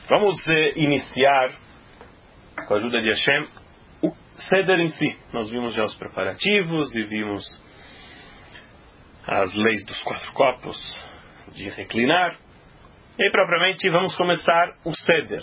Vamos iniciar, com a ajuda de Hashem, o Seder em si. Nós vimos já os preparativos e vimos as leis dos 4 copos de reclinar. E aí, propriamente, vamos começar o Seder.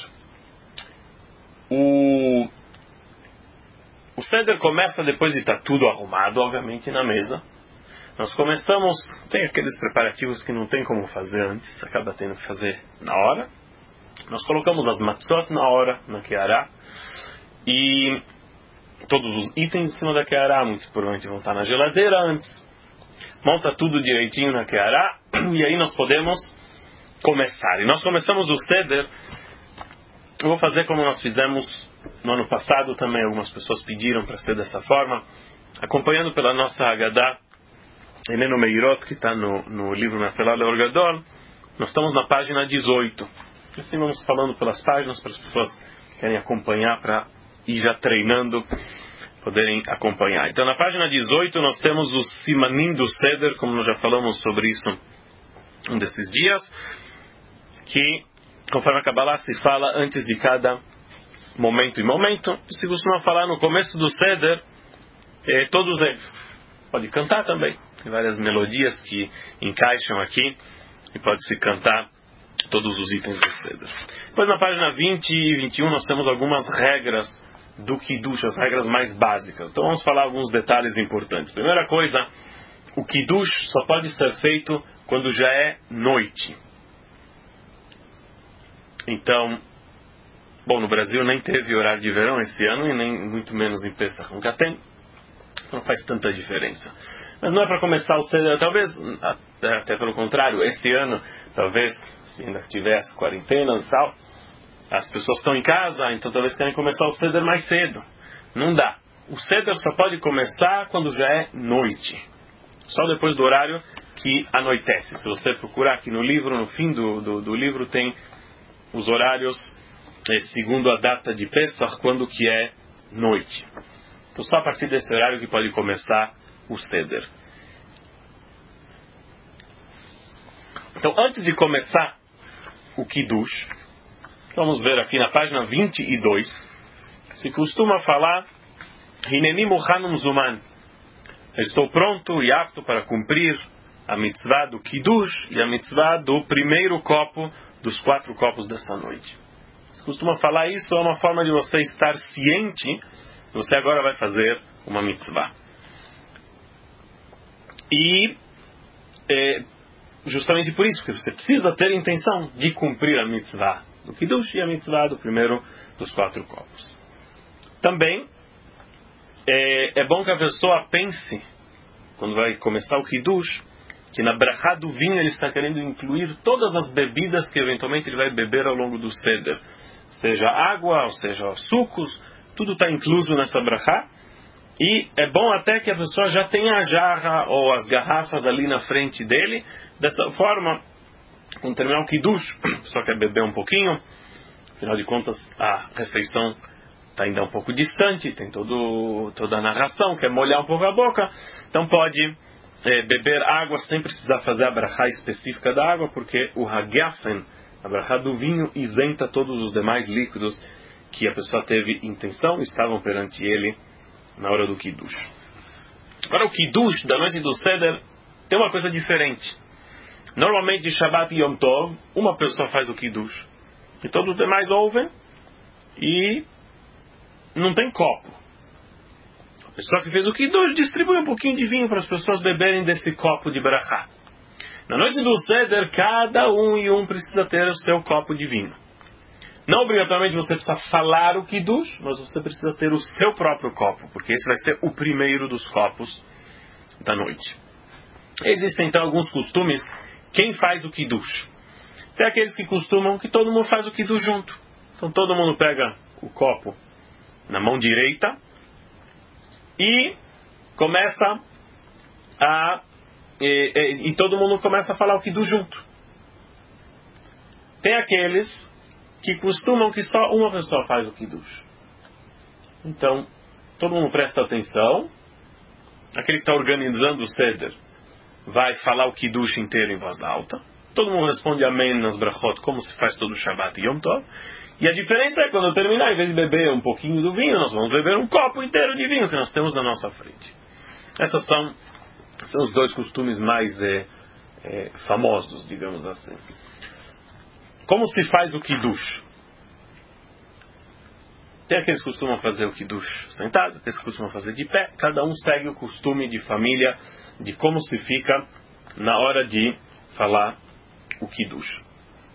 O Seder começa depois de estar tudo arrumado, obviamente, na mesa. Nós começamos, tem aqueles preparativos que não tem como fazer antes, acaba tendo que fazer na hora. Nós colocamos as matzot na hora, na Keará, e todos os itens em cima da Keará, muitos provavelmente vão estar na geladeira antes. Monta tudo direitinho na Keará, e aí nós podemos começar. E nós começamos o Seder, eu vou fazer como nós fizemos no ano passado também, algumas pessoas pediram para ser dessa forma, acompanhando pela nossa Haggadah, Eneno Meirot, que está no livro Me'afela Leor Gadol. Nós estamos na página 18. Assim vamos falando pelas páginas para as pessoas que querem acompanhar, para ir já treinando, poderem acompanhar. Então na página 18 nós temos o Simanim do Seder, como nós já falamos sobre isso um desses dias, que conforme a Kabbalah se fala antes de cada momento e momento, se costuma falar no começo do Seder, todos eles. Pode cantar também, tem várias melodias que encaixam aqui e pode-se cantar todos os itens do Seder. Depois na página 20 e 21 nós temos algumas regras do Kiddush, as regras mais básicas. Então vamos falar alguns detalhes importantes. Primeira coisa, o Kiddush só pode ser feito quando já é noite. Então, bom, no Brasil nem teve horário de verão esse ano e nem muito menos em Pesach nunca tem. Não faz tanta diferença. Mas não é para começar o Seder, talvez, até pelo contrário, este ano, talvez, se ainda tivesse quarentena e tal, as pessoas estão em casa, então talvez querem começar o Seder mais cedo. Não dá. O Seder só pode começar quando já é noite. Só depois do horário que anoitece. Se você procurar aqui no livro, no fim do livro tem os horários segundo a data de Pesach, quando que é noite. Então só a partir desse horário que pode começar o Seder. Então antes de começar o Kiddush, vamos ver aqui na página 22, se costuma falar Hineni Muchanum Zuman. Estou pronto e apto para cumprir a mitzvah do Kiddush e a mitzvah do primeiro copo dos 4 copos dessa noite. Se costuma falar isso, é uma forma de você estar ciente. Você agora vai fazer uma mitzvah. E justamente por isso que você precisa ter a intenção de cumprir a mitzvah do Kiddush e a mitzvah do primeiro dos 4 copos. Também é bom que a pessoa pense, quando vai começar o Kiddush, que na brachá do vinho ele está querendo incluir todas as bebidas que eventualmente ele vai beber ao longo do Seder. Seja água, ou seja sucos, tudo está incluso nessa brachá. E é bom até que a pessoa já tenha a jarra ou as garrafas ali na frente dele. Dessa forma, quando terminar o Kiddush, a pessoa quer beber um pouquinho. Afinal de contas, a refeição está ainda um pouco distante. Tem toda a narração, quer molhar um pouco a boca. Então pode beber água sem precisar fazer a brachá específica da água, porque o Hagafen, a brachá do vinho, isenta todos os demais líquidos que a pessoa teve intenção, estavam perante ele na hora do Kiddush. Agora o Kiddush da noite do Seder tem uma coisa diferente. Normalmente de Shabbat e Yom Tov, uma pessoa faz o Kiddush e todos os demais ouvem e não tem copo. A pessoa que fez o Kiddush distribui um pouquinho de vinho para as pessoas beberem desse copo de brachá. Na noite do Seder, cada um precisa ter o seu copo de vinho. Não obrigatoriamente você precisa falar o Kiddush, mas você precisa ter o seu próprio copo, porque esse vai ser o primeiro dos copos da noite. Existem então alguns costumes. Quem faz o Kiddush? Tem aqueles que costumam que todo mundo faz o Kiddush junto. Então todo mundo pega o copo na mão direita e começa e todo mundo começa a falar o Kiddush junto. Tem aqueles que costumam que só uma pessoa faz o Kiddush. Então, todo mundo presta atenção. Aquele que está organizando o Seder vai falar o Kiddush inteiro em voz alta. todo mundo responde amém nas brachot, como se faz todo Shabbat e Yom Tov. E a diferença é quando eu terminar, em vez de beber um pouquinho do vinho, nós vamos beber um copo inteiro de vinho que nós temos na nossa frente. Esses são os dois costumes mais famosos, digamos assim. Como se faz o Kiddush? Tem aqueles que costumam fazer o Kiddush sentado, aqueles que costumam fazer de pé. Cada um segue o costume de família, de como se fica na hora de falar o Kiddush.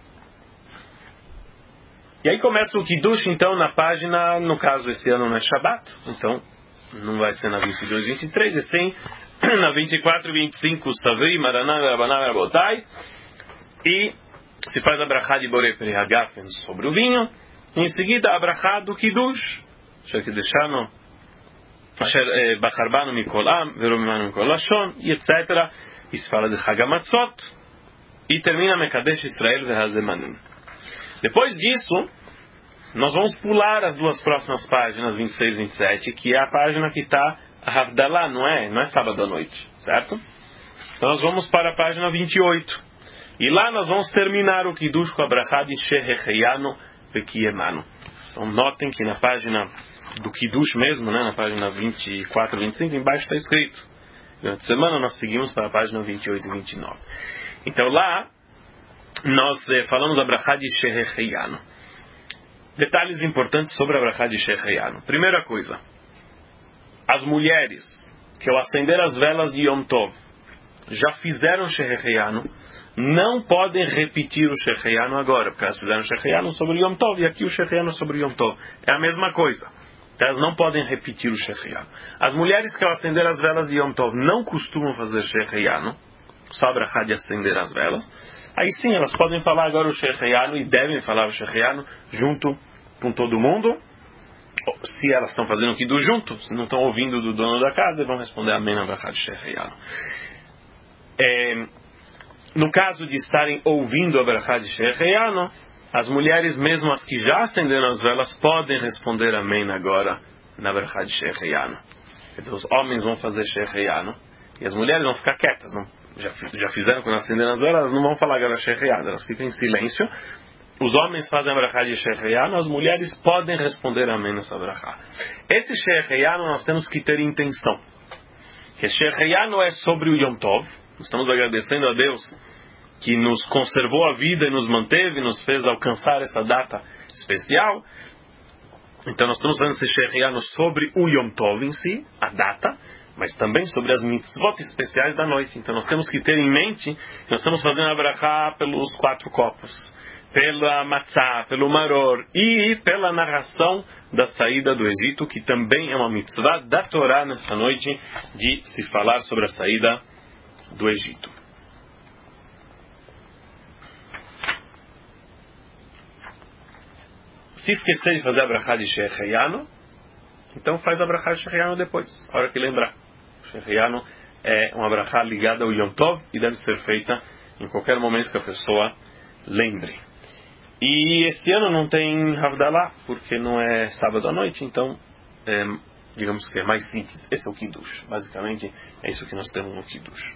E aí começa o Kiddush, então, na página, no caso, esse ano não é Shabbat, então não vai ser na 22, 23, e sim na 24, 25, Savri, Maraná, Rabaná, Rabotai, e se faz a brachá de Borei Pri Hagafen sobre o vinho, e em seguida a brachá do Kiddush, Shekideshano, Asher Bacharbanu Mikolam, Veromimanu Mikolashon, e etc. E se fala de Hagamatzot, e termina Mekadesh Israel Vehazemanim. Depois disso, nós vamos pular as duas próximas páginas, 26 e 27, que é a página que está a Havdalah, não é sábado à noite, certo? Então nós vamos para a página 28. E lá nós vamos terminar o Kiddush com a brachá de Shehecheyanu Vekiemanu. Então notem que na página do Kiddush mesmo, na página 24 e 25, embaixo está escrito. Durante a semana nós seguimos para a página 28 e 29. Então lá nós falamos a brachá de Shehecheyanu. Detalhes importantes sobre a brachá de Shehecheyanu. Primeira coisa, as mulheres que ao acender as velas de Yom Tov já fizeram Shehecheyanu, não podem repetir o Shehecheyanu agora, porque elas fizeram Shehecheyanu sobre Yom Tov, e aqui o Shehecheyanu sobre Yom Tov. É a mesma coisa. Elas não podem repetir o Shehecheyanu. As mulheres que ao acender as velas de Yom Tov não costumam fazer Shehecheyanu, só a brachá de acender as velas, aí sim elas podem falar agora o Shehecheyanu e devem falar o Shehecheyanu junto com todo mundo. Se elas estão fazendo o Kiddush junto, se não estão ouvindo do dono da casa, vão responder amém na brachá de Shehecheyanu. No caso de estarem ouvindo a brachá de Shehecheyanu, as mulheres, mesmo as que já acenderam as velas, podem responder amém agora na brachá de Shehecheyanu. Quer dizer, os homens vão fazer Shehecheyanu e as mulheres vão ficar quietas. Já fizeram quando acenderam as velas, elas não vão falar agora Shehecheyanu, elas ficam em silêncio. Os homens fazem a brachá de Shehecheyanu, as mulheres podem responder amém nessa brachá. Esse Shehecheyanu nós temos que ter intenção. Que Shehecheyanu é sobre o Yom Tov. Estamos agradecendo a Deus que nos conservou a vida e nos manteve, nos fez alcançar essa data especial. Então nós estamos fazendo esse Shehecheyanu sobre o Yom Tov em si, a data, mas também sobre as mitzvot especiais da noite. Então nós temos que ter em mente que nós estamos fazendo a brachá pelos 4 copos, pela matzah, pelo maror e pela narração da saída do Egito, que também é uma mitzvah da Torá nessa noite, de se falar sobre a saída do Egito. Se esquecer de fazer a brachá de Shehecheyanu, então faz a brachá de Shehecheyanu depois, a hora que lembrar. Shehecheyanu é uma brachá ligada ao Yom Tov e deve ser feita em qualquer momento que a pessoa lembre. E esse ano não tem Havdalah, porque não é sábado à noite, então digamos que é mais simples. Esse é o Kiddush. Basicamente é isso que nós temos no Kiddush.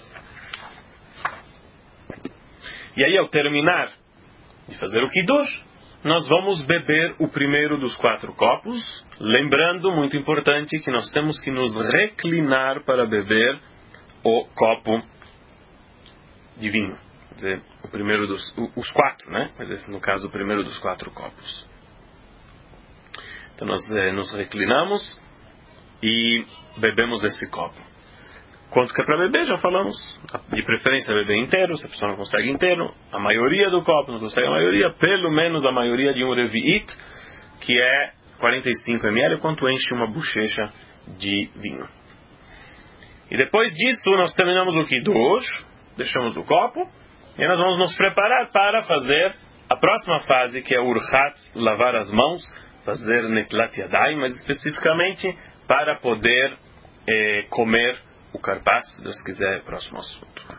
E aí, ao terminar de fazer o Kiddush, nós vamos beber o primeiro dos 4 copos, lembrando, muito importante, que nós temos que nos reclinar para beber o copo de vinho. Quer dizer, o primeiro os 4, né? Mas esse, no caso, o primeiro dos 4 copos. Então nós nos reclinamos e bebemos esse copo. Quanto que é para beber, já falamos. De preferência beber inteiro, se a pessoa não consegue inteiro. A maioria do copo não consegue a maioria, pelo menos a maioria de um revi'it, que é 45 ml, quanto enche uma bochecha de vinho. E depois disso, nós terminamos o Kiddush, deixamos o copo, e nós vamos nos preparar para fazer a próxima fase, que é Urchatz, lavar as mãos, fazer Netlat Yadayim, mas especificamente para poder comer o karpas, se Deus quiser, próximo assunto.